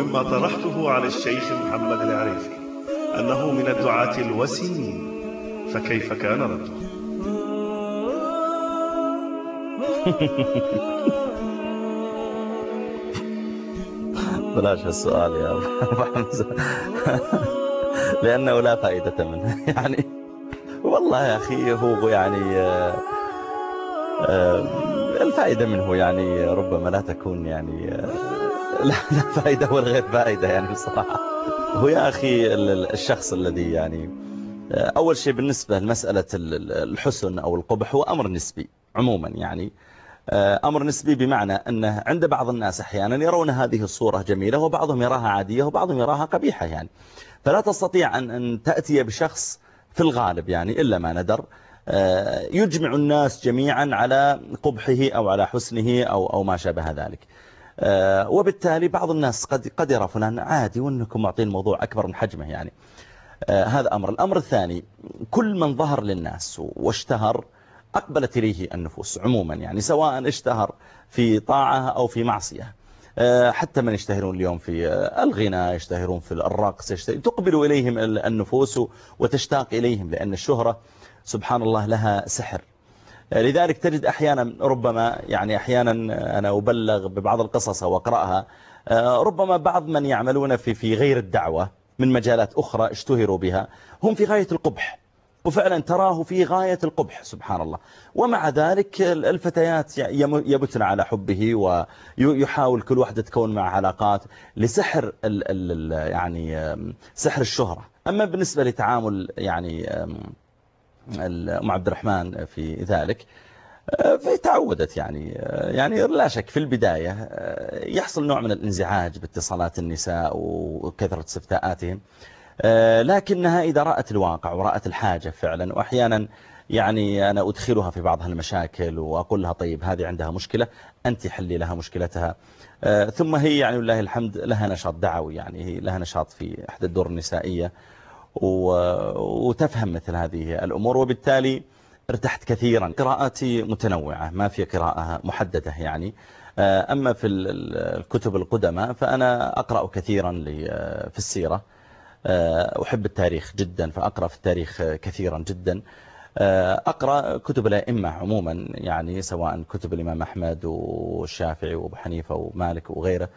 مما طرحته على الشيخ محمد العريفي أنه من الدعاة الوسيمين، فكيف كان رده؟ بلاش السؤال يا أبو حمزة لأنه لا فائدة منه يعني. والله يا أخي هو يعني الفائدة منه يعني ربما لا تكون يعني لا فائدة ولا غير فائدة يعني بصراحة. هو يا أخي الشخص الذي يعني أول شيء بالنسبة لمسألة الحسن أو القبح هو أمر نسبي عموما يعني. أمر نسبي بمعنى أنه عند بعض الناس أحيانا يرون هذه الصورة جميلة وبعضهم يراها عادية وبعضهم يراها قبيحة يعني. فلا تستطيع أن تأتي بشخص في الغالب يعني إلا ما ندر يجمع الناس جميعا على قبحه أو على حسنه أو ما شابه ذلك. وبالتالي بعض الناس قد يرى فلان عادي وأنكم معطين الموضوع أكبر من حجمه يعني. هذا أمر. الأمر الثاني كل من ظهر للناس واشتهر أقبلت إليه النفوس عموما يعني، سواء اشتهر في طاعة أو في معصية. حتى من يشتهرون اليوم في الغناء، يشتهرون في الرقص، تقبل إليهم النفوس وتشتاق إليهم، لأن الشهرة سبحان الله لها سحر. لذلك تجد أحيانا ربما يعني أحيانا أنا أبلغ ببعض القصص وأقرأها، ربما بعض من يعملون في غير الدعوة من مجالات أخرى اشتهروا بها هم في غاية القبح، وفعلا تراه في غاية القبح سبحان الله. ومع ذلك الفتيات يبتن على حبه ويحاول كل واحدة تكون مع علاقات لسحر يعني سحر الشهرة. أما بالنسبة لتعامل يعني أم عبد الرحمن في ذلك فتعودت يعني لا شك في البداية يحصل نوع من الانزعاج باتصالات النساء وكثرة استفتاءاتهم، لكنها إذا رأت الواقع ورأت الحاجة فعلا، وأحيانا يعني أنا أدخلها في بعض المشاكل وأقول لها طيب هذه عندها مشكلة أنت حلي لها مشكلتها. ثم هي يعني لله الحمد لها نشاط دعوي، يعني هي لها نشاط في إحدى الدور النسائية وتفهم مثل هذه الأمور، وبالتالي ارتحت كثيرا. قراءاتي متنوعة ما في قراءة محددة يعني. أما في الكتب القدماء فأنا أقرأ كثيرا في السيرة، أحب التاريخ جدا فأقرأ في التاريخ كثيرا جدا. أقرأ كتب الأئمة عموما يعني، سواء كتب الإمام أحمد والشافعي وأبو حنيفة ومالك وغيره.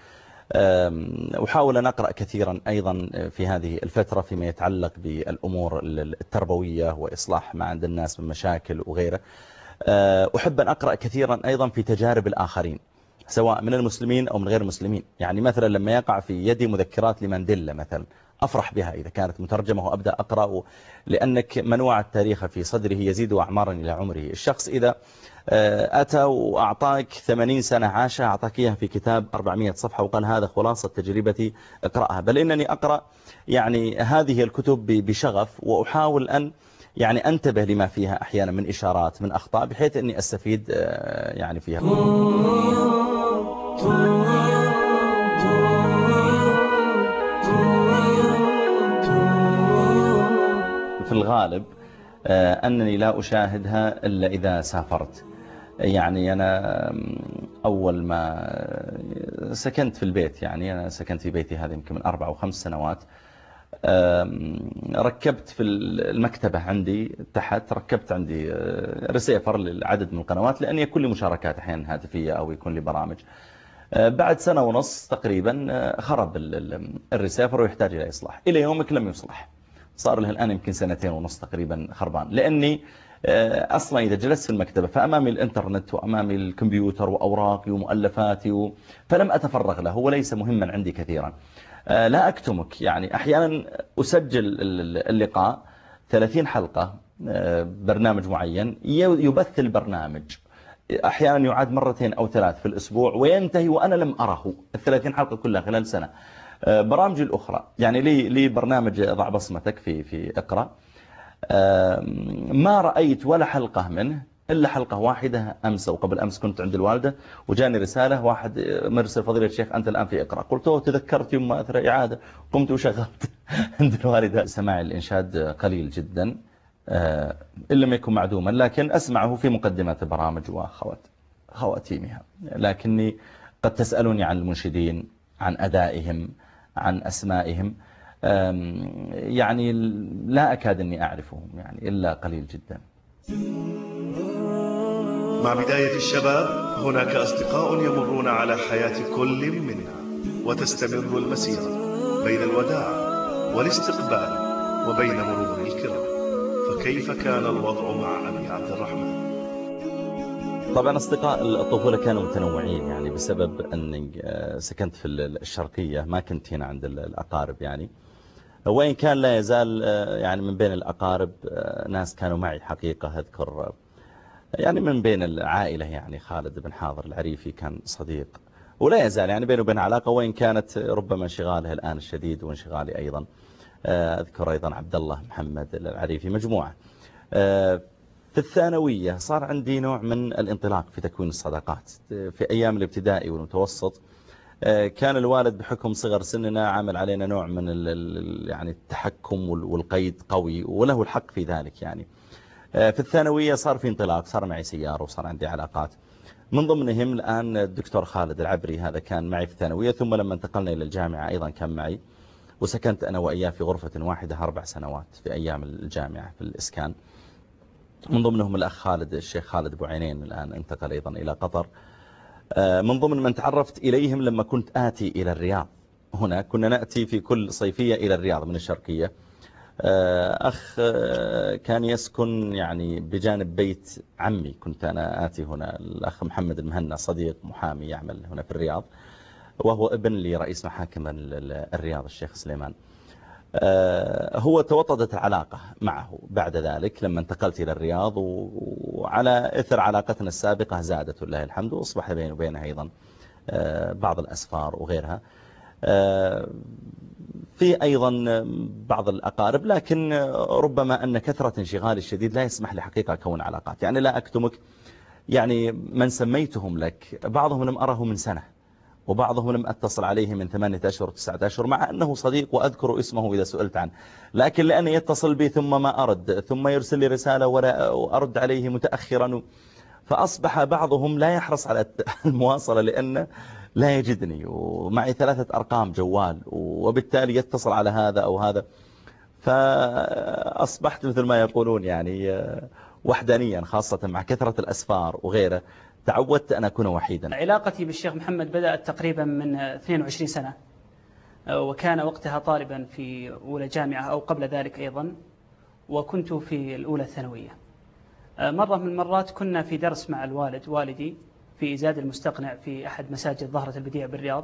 أحاول أن أقرأ كثيرا أيضا في هذه الفترة فيما يتعلق بالأمور التربوية وإصلاح ما عند الناس من مشاكل وغيره. أحب أن أقرأ كثيرا أيضا في تجارب الآخرين سواء من المسلمين أو من غير المسلمين. يعني مثلا لما يقع في يدي مذكرات لمانديلا مثلا أفرح بها إذا كانت مترجمة وأبدأ أقرأ، لأنك من وعى التاريخ في صدره يزيد أعمارا إلى عمره. الشخص إذا أتى وأعطاك 80 سنة عاشها أعطاك إياها في كتاب 400 صفحة وقال هذا خلاصة تجربتي اقرأها. بل إنني أقرأ يعني هذه الكتب بشغف، وأحاول أن يعني أنتبه لما فيها أحيانا من إشارات من أخطاء بحيث أني أستفيد يعني فيها. في الغالب أنني لا أشاهدها إلا إذا سافرت. يعني أنا أول ما سكنت في البيت، يعني أنا سكنت في بيتي هذا يمكن من 4 أو 5 سنوات، ركبت في المكتبة عندي تحت، ركبت عندي ريسيفر للعدد من القنوات لأن يكون لي مشاركات أحيانا هاتفية أو يكون لي برامج. بعد 1.5 سنة تقريبا خرب الريسيفر ويحتاج إلى إصلاح، إلى يومك لم يصلح. صار له الآن يمكن 2.5 سنين تقريبا خربان، لأني أصلا إذا جلست في المكتبة فأمامي الإنترنت وأمامي الكمبيوتر وأوراقي ومؤلفاتي فلم أتفرغ له، وليس مهما عندي كثيرا. لا أكتمك يعني أحيانا أسجل اللقاء 30 حلقة برنامج معين، يبث البرنامج أحيانا يعاد 2 أو 3 في الأسبوع وينتهي وأنا لم أره 30 حلقة كلها خلال سنة. برامجي الأخرى يعني لي برنامج ضع بصمتك في اقرأ، ما رأيت ولا حلقة منه إلا حلقة واحدة أمس أو قبل أمس. كنت عند الوالدة وجاني رسالة واحد مرسل فضيلة الشيخ أنت الآن في اقرأ، قلت تذكرت يوم ما أثر إعادة قمت وشغلت عند الوالدة. سماع الإنشاد قليل جدا إن لم يكن معدوما، لكن أسمعه في مقدمات البرامج وخواتيمها. لكني قد تسألوني عن المنشدين عن أدائهم عن أسمائهم، يعني لا أكاد أني أعرفهم يعني إلا قليل جدا. مع بداية الشباب هناك أصدقاء يمرون على حياة كل منا، وتستمر المسيرة بين الوداع والاستقبال وبين مرور الكرام. فكيف كان الوضع مع أبي عبد الرحمن؟ طبعا أصدقاء الطفولة كانوا متنوعين، يعني بسبب أني سكنت في الشرقية، ما كنت هنا عند الأقارب يعني. وإن كان لا يزال يعني من بين الأقارب ناس كانوا معي حقيقة. أذكر يعني من بين العائلة يعني خالد بن حاضر العريفي كان صديق، ولا يزال يعني بينه وبين علاقة، وإن كانت ربما انشغاله الآن الشديد وانشغالي أيضا. أذكر أيضا عبد الله محمد العريفي، مجموعة. في الثانوية صار عندي نوع من الانطلاق في تكوين الصداقات. في أيام الابتدائي والمتوسط كان الوالد بحكم صغر سننا عامل علينا نوع من يعني التحكم والقيد قوي، وله الحق في ذلك يعني. في الثانوية صار في انطلاق، صار معي سيارة وصار عندي علاقات، من ضمنهم الآن الدكتور خالد العبري، هذا كان معي في الثانوية. ثم لما انتقلنا إلى الجامعة أيضا كان معي، وسكنت أنا وإياه في غرفة واحدة 4 سنوات في أيام الجامعة في الإسكان. من ضمنهم الأخ خالد، الشيخ خالد أبو عينين، الآن انتقل أيضا إلى قطر. من ضمن من تعرفت إليهم لما كنت آتي إلى الرياض. هنا كنا نأتي في كل صيفية إلى الرياض من الشرقية. أخ كان يسكن يعني بجانب بيت عمي، كنت أنا آتي هنا، الأخ محمد المهنا، صديق محامي يعمل هنا في الرياض، وهو ابن لرئيس محاكم الرياض الشيخ سليمان. هو توطدت العلاقة معه بعد ذلك لما انتقلت إلى الرياض، وعلى إثر علاقتنا السابقة زادت ولله الحمد، وأصبح بيني وبينها أيضا بعض الأسفار وغيرها. في أيضا بعض الأقارب، لكن ربما أن كثرة انشغالي الشديد لا يسمح لي حقيقة كون علاقات. يعني لا أكتمك، يعني من سميتهم لك بعضهم لم أره من سنة، وبعضهم لم أتصل عليه من 8 أشهر 9 أشهر، مع أنه صديق وأذكر اسمه إذا سئلت عنه، لكن لأنه يتصل بي ثم ما أرد، ثم يرسل لي رسالة وأرد عليه متأخرا، فأصبح بعضهم لا يحرص على المواصلة لأنه لا يجدني، ومعي 3 أرقام جوال، وبالتالي يتصل على هذا أو هذا، فأصبحت مثل ما يقولون يعني وحدانيا، خاصة مع كثرة الأسفار وغيره. تعودت أن أكون وحيدا. علاقتي بالشيخ محمد بدأت تقريبا من 22 سنة، وكان وقتها طالبا في أولى جامعة أو قبل ذلك أيضا، وكنت في الأولى الثانوية. مرة من المرات كنا في درس مع والدي في زاد المستقنع في أحد مساجد ظهرة البديع بالرياض،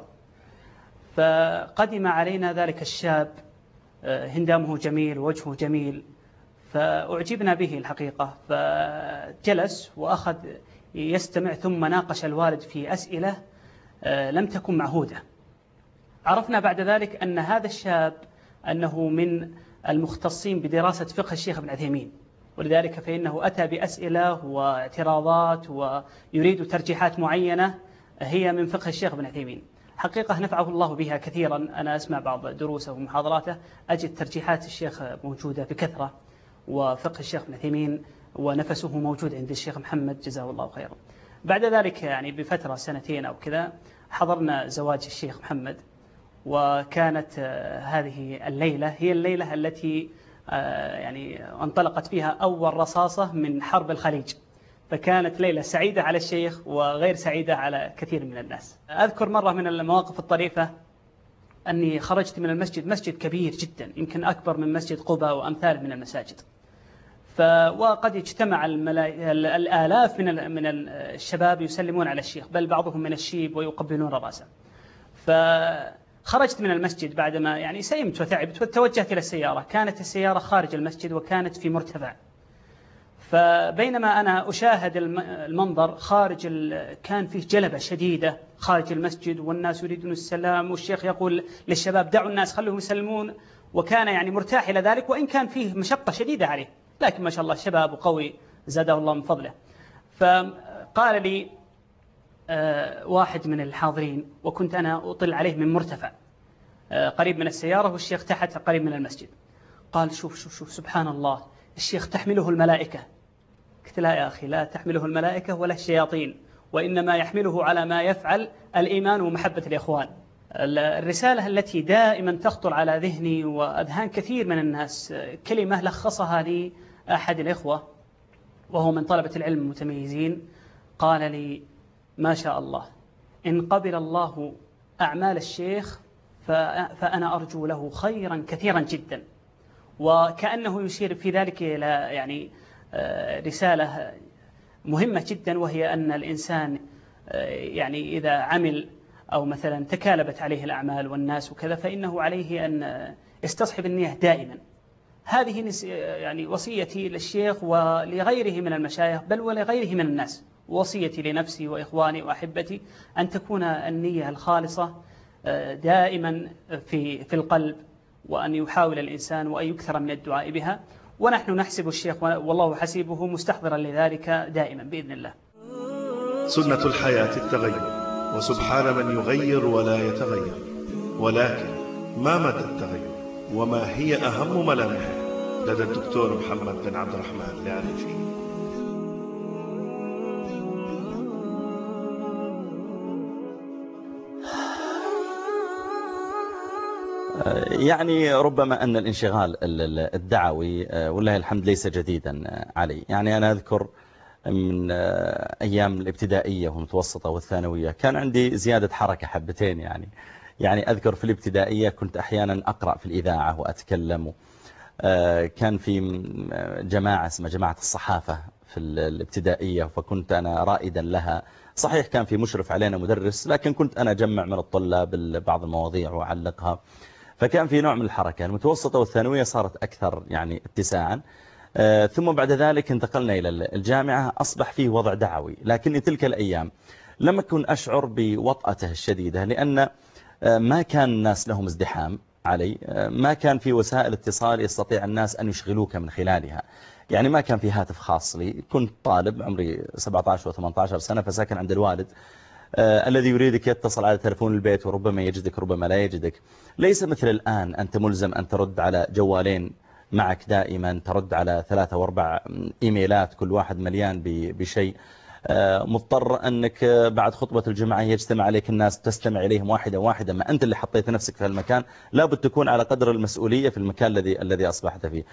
فقدم علينا ذلك الشاب هندامه جميل ووجهه جميل، فأعجبنا به الحقيقة، فجلس وأخذ يستمع، ثم ناقش الوالد في أسئلة لم تكن معهودة. عرفنا بعد ذلك أن هذا الشاب أنه من المختصين بدراسة فقه الشيخ ابن عثيمين، ولذلك فإنه أتى بأسئلة واعتراضات ويريد ترجيحات معينة هي من فقه الشيخ ابن عثيمين. حقيقة نفعه الله بها كثيرا، أنا أسمع بعض دروسه ومحاضراته أجد ترجيحات الشيخ موجودة بكثرة، وفقه الشيخ ابن عثيمين ونفسه موجود عند الشيخ محمد جزاه الله خيرا. بعد ذلك يعني بفترة 2 أو كذا حضرنا زواج الشيخ محمد، وكانت هذه الليلة هي الليلة التي يعني انطلقت فيها أول رصاصة من حرب الخليج، فكانت ليلة سعيدة على الشيخ وغير سعيدة على كثير من الناس. أذكر مرة من المواقف الطريفة أني خرجت من المسجد، مسجد كبير جدا يمكن أكبر من مسجد قباء وأمثال من المساجد، وقد اجتمع الآلاف من الشباب يسلمون على الشيخ، بل بعضهم من الشيب ويقبلون رأسه. فخرجت من المسجد بعدما يعني سئمت وتعبت، وتوجهت إلى السيارة. كانت السيارة خارج المسجد وكانت في مرتفع، فبينما أنا أشاهد المنظر خارج كان فيه جلبة شديدة خارج المسجد، والناس يريدون السلام، والشيخ يقول للشباب دعوا الناس خلوهم يسلمون، وكان يعني مرتاح إلى ذلك، وإن كان فيه مشقة شديدة عليه، لكن ما شاء الله شباب وقوي زاده الله من فضله. فقال لي واحد من الحاضرين، وكنت أنا أطل عليه من مرتفع قريب من السيارة والشيخ تحت قريب من المسجد، قال شوف سبحان الله الشيخ تحمله الملائكة. قلت لا يا أخي، لا تحمله الملائكة ولا الشياطين، وإنما يحمله على ما يفعل الإيمان ومحبة الإخوان. الرسالة التي دائما تخطر على ذهني وأذهان كثير من الناس كلمة لخصها لي أحد الإخوة وهو من طلبة العلم المتميزين، قال لي: ما شاء الله، إن قبل الله أعمال الشيخ فأنا أرجو له خيرا كثيرا جدا. وكأنه يشير في ذلك إلى يعني رسالة مهمة جدا، وهي أن الإنسان يعني إذا عمل أو مثلا تكالبت عليه الأعمال والناس وكذا، فإنه عليه أن يستصحب النية دائما. هذه يعني وصيتي للشيخ ولغيره من المشايخ بل ولغيره من الناس، وصيتي لنفسي وإخواني وأحبتي أن تكون النية الخالصة دائما في القلب، وأن يحاول الإنسان وأن يكثر من الدعاء بها. ونحن نحسب الشيخ والله حسيبه مستحضرا لذلك دائما بإذن الله. سنة الحياة التغير، وسبحان من يغير ولا يتغير، ولكن ما مدى التغير وما هي أهم ملامحه لدى الدكتور محمد بن عبد الرحمن العريفي. يعني ربما أن الانشغال الدعوي والله الحمد ليس جديدا علي. يعني أنا أذكر من أيام الابتدائية والمتوسطة والثانوية كان عندي زيادة حركة حبتين. يعني أذكر في الابتدائية كنت أحيانا أقرأ في الإذاعة وأتكلم. كان في جماعة اسمها جماعة الصحافة في الابتدائية، فكنت أنا رائدا لها. صحيح كان في مشرف علينا مدرس، لكن كنت أنا أجمع من الطلاب بعض المواضيع وأعلقها، فكان في نوع من الحركة. المتوسطة والثانوية صارت أكثر يعني اتساعا. ثم بعد ذلك انتقلنا إلى الجامعة، أصبح فيه وضع دعوي، لكني تلك الأيام لم أكن أشعر بوطأته الشديدة، لأن ما كان الناس لهم ازدحام علي، ما كان في وسائل اتصال يستطيع الناس أن يشغلوك من خلالها. يعني ما كان في هاتف خاص لي، كنت طالب عمري 17 و18 سنة، فساكن عند الوالد الذي يريدك يتصل على تلفون البيت وربما يجدك ربما لا يجدك. ليس مثل الآن أنت ملزم أن ترد على جوالين معك دائما، ترد على 3 و4 إيميلات كل واحد مليان بشيء. مضطر أنك بعد خطبة الجمعة يجتمع عليك الناس تستمع إليهم واحدة واحدة، ما أنت اللي حطيت نفسك في المكان، لابد تكون على قدر المسؤولية في المكان الذي أصبحت فيه.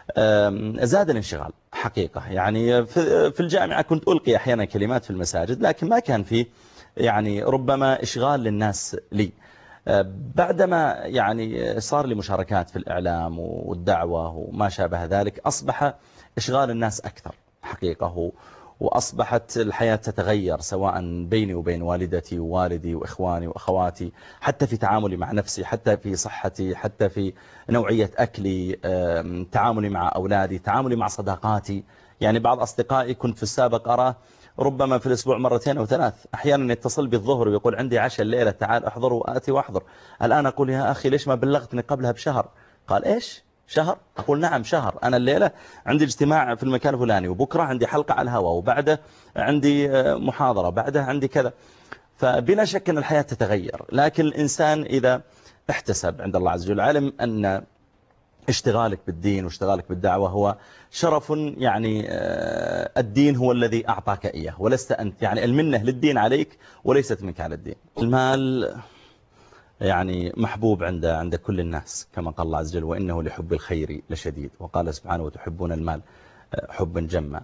زاد الانشغال حقيقة. يعني في الجامعة كنت ألقي أحيانا كلمات في المساجد، لكن ما كان فيه يعني ربما إشغال للناس لي. بعدما يعني صار لي مشاركات في الإعلام والدعوة وما شابه ذلك، أصبح إشغال الناس أكثر حقيقة، وأصبحت الحياة تتغير، سواء بيني وبين والدتي ووالدي وإخواني وأخواتي، حتى في تعاملي مع نفسي، حتى في صحتي، حتى في نوعية أكلي، تعاملي مع أولادي، تعاملي مع صداقاتي. يعني بعض أصدقائي كنت في السابق أراه ربما في الأسبوع 2 أو 3 أحيانا يتصل بالظهر ويقول عندي عشاء الليلة تعال أحضر وآتي وأحضر. الآن أقول يا أخي ليش ما بلغتني قبلها بشهر؟ قال إيش شهر؟ أقول نعم شهر. أنا الليلة عندي اجتماع في المكان الفلاني، وبكرة عندي حلقة على الهواء، وبعده عندي محاضرة، بعده عندي كذا. فبلا شك أن الحياة تتغير، لكن الإنسان إذا احتسب عند الله عز وجل علم أن اشتغالك بالدين واشتغالك بالدعوة هو شرف. يعني الدين هو الذي أعطاك إياه ولست أنت، يعني المنة للدين عليك وليست منك على الدين. المال يعني محبوب عند كل الناس، كما قال الله عز وجل وإنه لحب الخير لشديد، وقال سبحانه وتحبون المال حبا جما.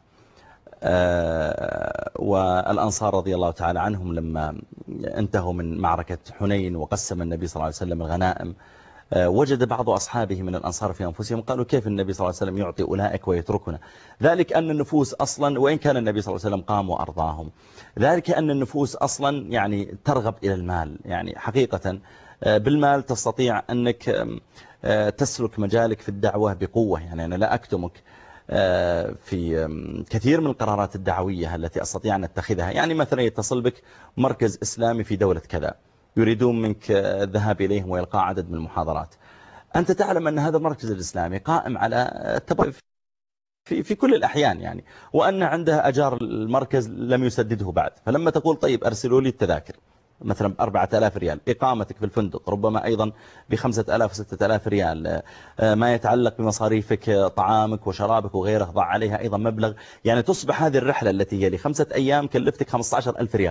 والأنصار رضي الله تعالى عنهم لما انتهوا من معركة حنين وقسم النبي صلى الله عليه وسلم الغنائم، وجد بعض أصحابه من الأنصار في أنفسهم قالوا كيف النبي صلى الله عليه وسلم يعطي أولئك ويتركنا؟ ذلك أن النفوس أصلا، وإن كان النبي صلى الله عليه وسلم قام وأرضاهم، ذلك أن النفوس أصلا يعني ترغب إلى المال. يعني حقيقة بالمال تستطيع أنك تسلك مجالك في الدعوة بقوة. يعني أنا لا أكتمك في كثير من القرارات الدعوية التي أستطيع أن أتخذها. يعني مثلا يتصل بك مركز إسلامي في دولة كذا، يريدون منك الذهاب إليهم ويلقاء عدد من المحاضرات. أنت تعلم أن هذا المركز الإسلامي قائم على في كل الأحيان، يعني وأن عنده أجار المركز لم يسدده بعد. فلما تقول طيب أرسلوا لي التذاكر مثلا ب4000 ريال، إقامتك في الفندق ربما أيضا ب5000 و6000 ريال، ما يتعلق بمصاريفك طعامك وشرابك وغيره ضع عليها أيضا مبلغ. يعني تصبح هذه الرحلة التي هي ل5 أيام كلفتك 15000 ريال.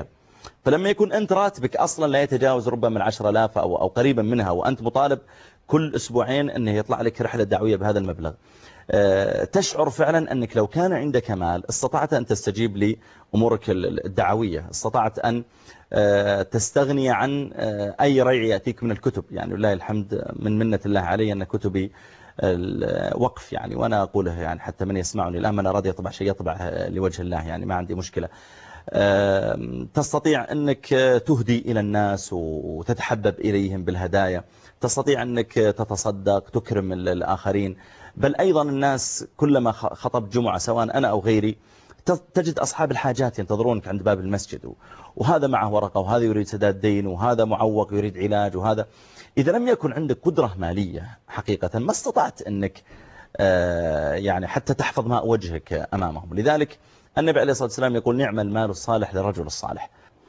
فلما يكون أنت راتبك أصلا لا يتجاوز ربما 10,000 أو قريبا منها، وأنت مطالب كل أسبوعين أنه يطلع لك رحلة دعوية بهذا المبلغ، تشعر فعلا أنك لو كان عندك مال استطعت أن تستجيب لأمورك الدعوية، استطعت أن تستغني عن أي ريع يأتيك من الكتب. يعني لله الحمد، من منة الله علي أن كتبي الوقف يعني، وأنا أقوله يعني حتى من يسمعني الآن من أراد يطبع شيء يطبع لوجه الله، يعني ما عندي مشكلة. تستطيع أنك تهدي إلى الناس وتتحبب إليهم بالهدايا، تستطيع أنك تتصدق تكرم الآخرين، بل أيضا الناس كلما خطب جمعة سواء أنا أو غيري تجد أصحاب الحاجات ينتظرونك عند باب المسجد، وهذا معه ورقة، وهذا يريد سداد دين، وهذا معوق يريد علاج، وهذا إذا لم يكن عندك قدرة مالية حقيقة ما استطعت أنك يعني حتى تحفظ ماء وجهك أمامهم. لذلك النبي عليه الصلاة والسلام يقول نعم المال الصالح لرجل الصالح.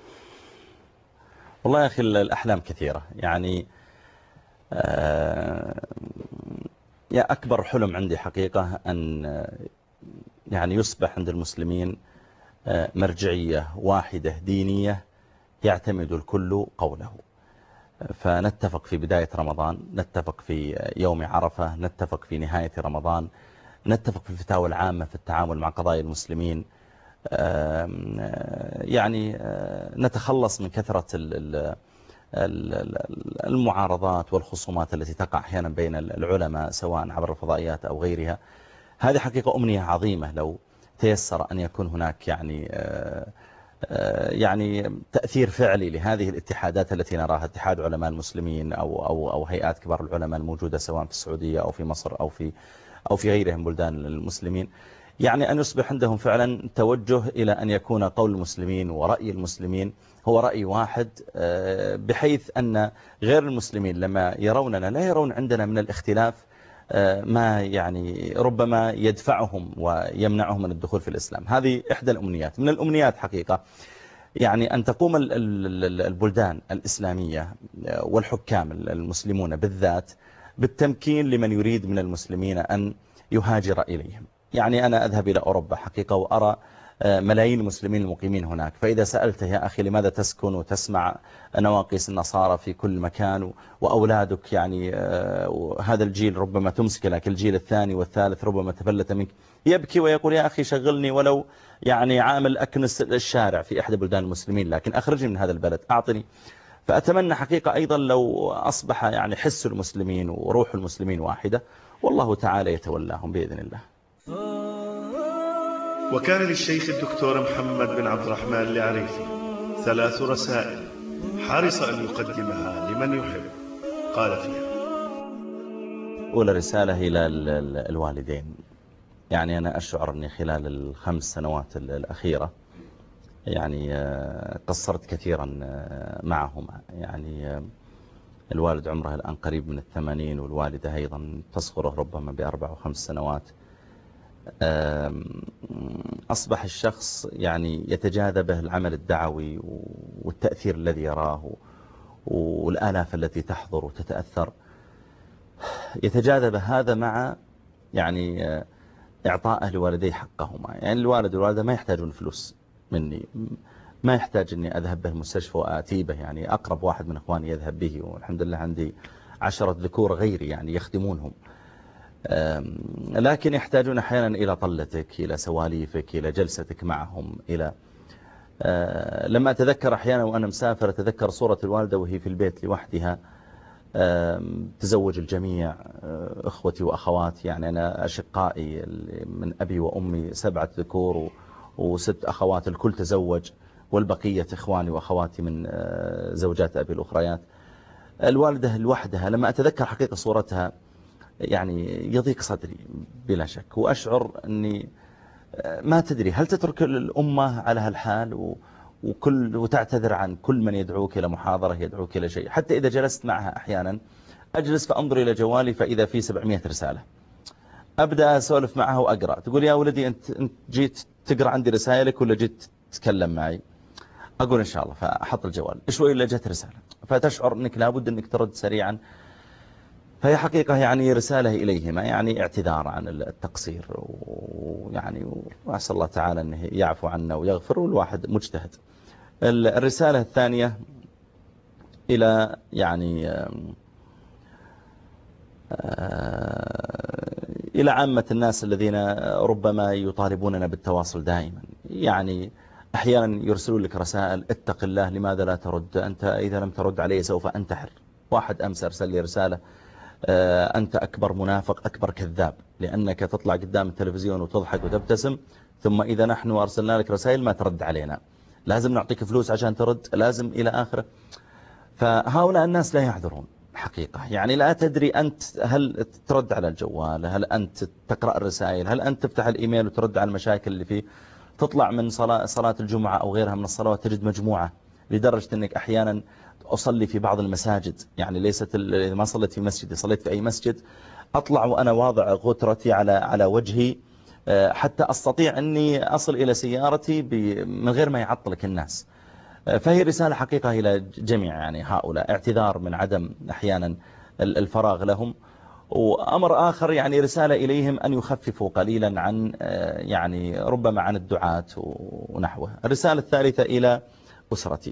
والله يا أخي الأحلام كثيرة يعني. يا أكبر حلم عندي حقيقة أن يعني يصبح عند المسلمين مرجعية واحدة دينية يعتمد الكل قوله، فنتفق في بداية رمضان، نتفق في يوم عرفة، نتفق في نهاية رمضان، نتفق في الفتاوى العامة في التعامل مع قضايا المسلمين، يعني نتخلص من كثرة المعارضات والخصومات التي تقع أحيانا بين العلماء سواء عبر الفضائيات أو غيرها. هذه حقيقة أمنية عظيمة لو تيسر أن يكون هناك يعني تأثير فعلي لهذه الاتحادات التي نراها، اتحاد علماء المسلمين أو هيئات كبار العلماء الموجودة سواء في السعودية أو في مصر أو في غيرها من بلدان المسلمين، يعني أن يصبح عندهم فعلا توجه إلى أن يكون قول المسلمين ورأي المسلمين هو رأي واحد، بحيث أن غير المسلمين لما يروننا لا يرون عندنا من الاختلاف ما يعني ربما يدفعهم ويمنعهم من الدخول في الإسلام. هذه إحدى الأمنيات. من الأمنيات حقيقة يعني أن تقوم البلدان الإسلامية والحكام المسلمون بالذات بالتمكين لمن يريد من المسلمين أن يهاجر إليهم. يعني أنا أذهب إلى أوروبا حقيقة وأرى ملايين المسلمين المقيمين هناك، فإذا سألته يا أخي لماذا تسكن وتسمع نواقص النصارى في كل مكان وأولادك يعني هذا الجيل ربما تمسك لك، الجيل الثاني والثالث ربما تفلت منك، يبكي ويقول يا أخي شغلني ولو يعني عامل أكنس الشارع في أحد بلدان المسلمين، لكن أخرجني من هذا البلد أعطني. فأتمنى حقيقة أيضا لو أصبح يعني حس المسلمين وروح المسلمين واحدة، والله تعالى يتولاهم بإذن الله. وكان للشيخ الدكتور محمد بن عبد الرحمن العريفي 3 رسائل حرص أن يقدمها لمن يحب. قال فيها: أولى رسالة إلى الوالدين. يعني أنا أشعر أني خلال ال5 سنوات الأخيرة يعني قصرت كثيرا معهما. يعني الوالد عمره الآن قريب من 80، والوالدة أيضا تصغره ربما ب4 أو 5 سنوات. أصبح الشخص يعني يتجاذبه العمل الدعوي والتأثير الذي يراه والآلاف التي تحضر وتتأثر، يتجاذب هذا مع يعني إعطائه لوالديه حقهما. يعني الوالد والوالدة ما يحتاجون فلوس مني، ما يحتاج أني أذهب به المستشفى وآتي به، يعني أقرب واحد من أخواني يذهب به، والحمد لله عندي 10 ذكور غيري يعني يخدمونهم، لكن يحتاجون أحيانا إلى طلتك، إلى سواليفك، إلى جلستك معهم، إلى لما أتذكر أحيانا وأنا مسافر أتذكر صورة الوالدة وهي في البيت لوحدها، تزوج الجميع، أخوتي وأخواتي، يعني أنا أشقائي من أبي وأمي 7 ذكور و6 أخوات، الكل تزوج، والبقية إخواني وأخواتي من زوجات أبي الأخريات. الوالدة لوحدها لما أتذكر حقيقة صورتها يعني يضيق صدري بلا شك، وأشعر أني ما تدري هل تترك الأمة على هالحال وتعتذر عن كل من يدعوك إلى محاضرة، يدعوك إلى شيء. حتى إذا جلست معها أحيانا أجلس فأنظر إلى جوالي فإذا في 700 رسالة، أبدأ أسولف معها وأقرأ، تقول يا ولدي أنت جيت تقرأ عندي رسائلك ولا جيت تتكلم معي؟ أقول إن شاء الله، فأحط الجوال شوي إلا جت رسالة، فتشعر أنك لابد أنك ترد سريعا. فهي حقيقة يعني رسالة إليهما، يعني اعتذار عن التقصير، ويعني وأسأل الله تعالى أنه يعفو عنا ويغفر، والواحد مجتهد. الرسالة الثانية إلى يعني إلى عامة الناس الذين ربما يطالبوننا بالتواصل دائما. يعني أحيانا يرسلون لك رسائل: اتق الله، لماذا لا ترد؟ أنت إذا لم ترد علي سوف أنتحر. واحد أمس أرسل لي رسالة: أنت أكبر منافق، أكبر كذاب، لأنك تطلع قدام التلفزيون وتضحك وتبتسم، ثم إذا نحن أرسلنا لك رسائل ما ترد علينا، لازم نعطيك فلوس عشان ترد، لازم إلى آخره. فهؤلاء الناس لا يعذرون حقيقة. يعني لا تدري أنت هل ترد على الجوال، هل أنت تقرأ الرسائل، هل أنت تفتح الإيميل وترد على المشاكل اللي فيه. تطلع من صلاة الجمعة أو غيرها من الصلوات تجد مجموعة، لدرجة أنك أحيانا أصلي في بعض المساجد، يعني ليست ما صليت في مسجد، صليت في أي مسجد، أطلع وأنا واضع غترتي على وجهي حتى أستطيع أني أصل إلى سيارتي من غير ما يعطلك الناس. فهي رسالة حقيقة إلى جميع يعني هؤلاء، اعتذار من عدم أحيانا الفراغ لهم. وأمر آخر يعني رسالة إليهم أن يخففوا قليلا عن يعني ربما عن الدعاة ونحوه. الرسالة الثالثة إلى أسرتي.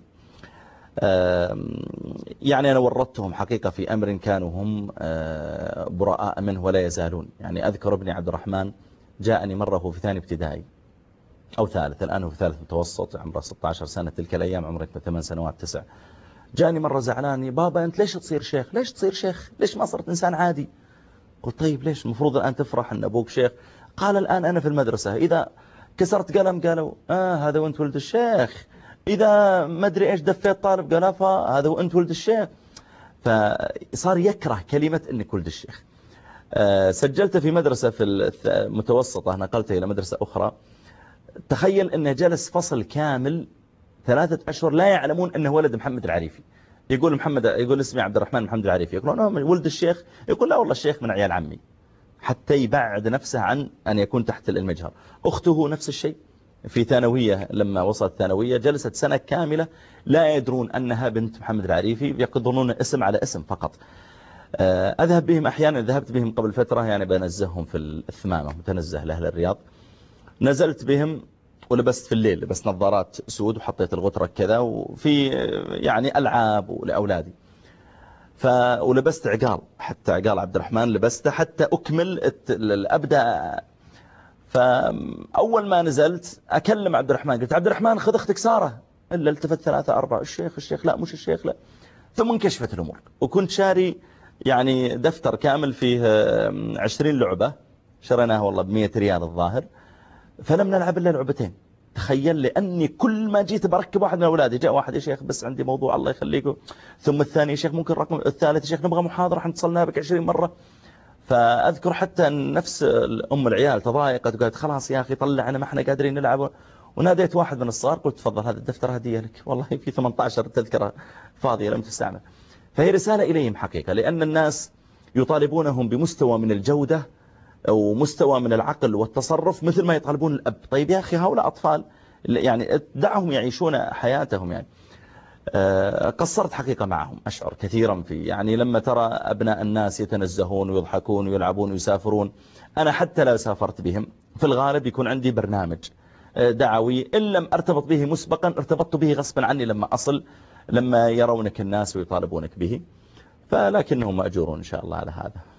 يعني أنا ورطتهم حقيقة في أمر كانوا هم براء منه ولا يزالون. يعني أذكر ابني عبد الرحمن جاءني مرة هو في ثاني ابتدائي أو ثالث، الآن هو في ثالث متوسط، عمره 16 سنة، تلك الأيام عمره 8 سنوات 9. جاءني مرة زعلاني: بابا أنت ليش تصير شيخ؟ ليش تصير شيخ؟ ليش ما صرت إنسان عادي؟ قلت: طيب ليش؟ المفروض الآن تفرح أن أبوك شيخ. قال: الآن أنا في المدرسة إذا كسرت قلم قالوا هذا وأنت ولد الشيخ، إذا ما أدري إيش دفيت طالب قال هذا وأنت ولد الشيخ. فصار يكره كلمة أنك ولد الشيخ. سجلت في مدرسة في المتوسطة، نقلته إلى مدرسة أخرى. تخيل أنه جلس فصل كامل 3 أشهر لا يعلمون أنه ولد محمد العريفي. يقول اسمي عبد الرحمن محمد العريفي، يقولون أنا ولد الشيخ، يقول لا والله الشيخ من عيال عمي، حتى يبعد نفسه عن أن يكون تحت المجهر. أخته نفس الشيء في ثانوية، لما وصلت ثانوية جلست سنة كاملة لا يدرون أنها بنت محمد العريفي، يقدرون اسم على اسم فقط. أذهب بهم أحيانا، ذهبت بهم قبل فترة يعني بنزههم في الثمامة، متنزه لأهل الرياض. نزلت بهم ولبست في الليل، لبست نظارات سود وحطيت الغترة كذا، وفي يعني ألعاب لأولادي. ولبست عقال، حتى عقال عبد الرحمن لبسته حتى أكمل أبدأ. فأول ما نزلت أكلم عبد الرحمن، قلت: عبد الرحمن خذ أختك سارة. إلا التفت 3 4: الشيخ لا، مش الشيخ لا. ثم انكشفت الأمور، وكنت شاري يعني دفتر كامل فيه 20 لعبة، شريناها والله ب100 ريال الظاهر، فلم نلعب إلا لعبتين. تخيل، لأني كل ما جيت بركب واحد من أولادي، جاء واحد: يا شيخ بس عندي موضوع الله يخليكم، ثم الثاني: يا شيخ ممكن رقم، الثالث: يا شيخ نبغى محاضرة حنتصلنا بك 20 مرة. فأذكر حتى نفس أم العيال تضايقت وقالت: خلاص يا أخي طلعنا ما احنا قادرين نلعب. وناديت واحد من الصغار قلت: تفضل هذا الدفتر هدية لك، والله في 18 تذكرة فاضية لم تستعمل. فهي رسالة إليهم حقيقة، لأن الناس يطالبونهم بمستوى من الجودة أو مستوى من العقل والتصرف مثل ما يطالبون الأب. طيب يا أخي هؤلاء أطفال، يعني دعهم يعيشون حياتهم. يعني قصرت حقيقة معهم، أشعر كثيرا في يعني لما ترى أبناء الناس يتنزهون ويضحكون ويلعبون ويسافرون. أنا حتى لا سافرت بهم في الغالب يكون عندي برنامج دعوي، إن لم أرتبط به مسبقا ارتبطت به غصبا عني لما أصل، لما يرونك الناس ويطالبونك به. فلكنهم مأجورون إن شاء الله على هذا.